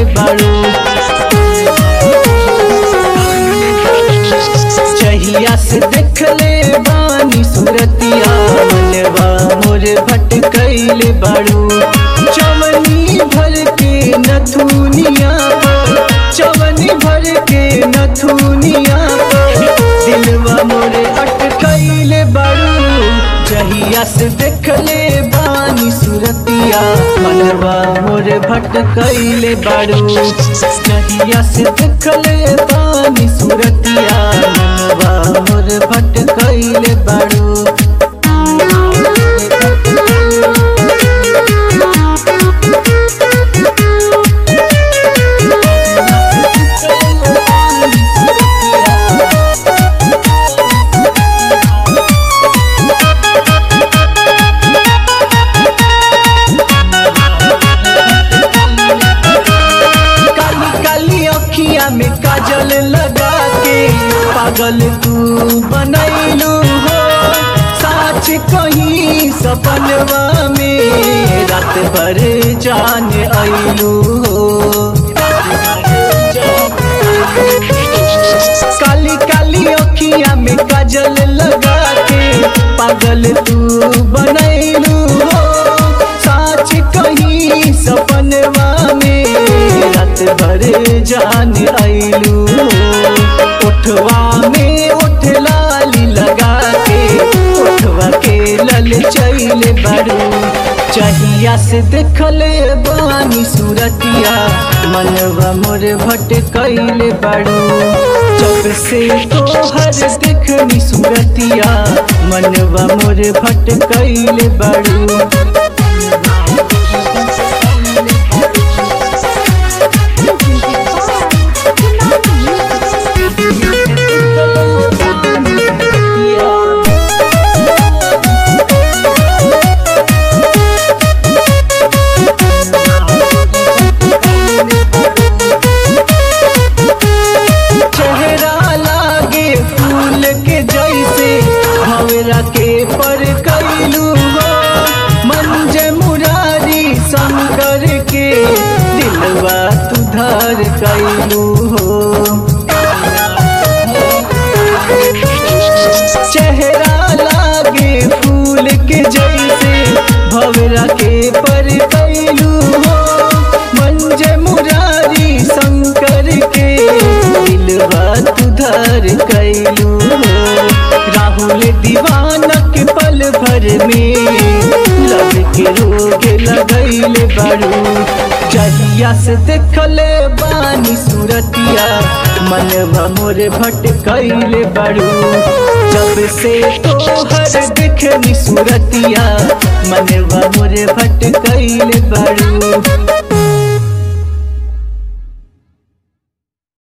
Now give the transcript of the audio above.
बाड़ू। चहिया से देखले बानी सूरतिया मनवा मोर भटकैले बाड़ू। चवनी भर के नथुनिया पर, चवनी भर के नथुनिया पर दिलवा मोरे अटकैले बाड़ू। जहिया से देखले बानी सूरतिया मनवा मोरे भटकैले बाड़ू। जहिया से देखले बानी सूरतिया मनवा मोरे भटकैले बाड़ू। में काजल लगा के पागल तू बनैलू हो। साच कहीं सपनवा में रात भर जान आइलू हो। काली काली अखिया में काजल लगा के पागल तू बनैलू हो। साच कहीं सपनवा में रात भर जान आइलू। उठवा में उठ लाली लगा के उठवा के लल चैले बाड़ू। चहिया से देखले बानी सूरतिया मनवा मोर भटकैले बाड़ू। जब से तोहर देखनी सूरतिया मनवा मोर भटकैले बाड़ू। के पर कैलू हो मंजे मुरारी शंकर के दिलवा तुधार कैलू हो। चेहरा लागे फूल के जैसे भवरा के पर कैलू हो मंजे मुरारी शंकर के दिलवा तुधार कैलू हो। राहुल दीवाना के पल भर में लब के रोग लगैले बाड़ू। जहिया से देखले बानी सूरतिया मनवा मोरे भटकैले बाड़ू। जब से तोहर देखनी सूरतिया मनवा मोरे भटकैले बाड़ू।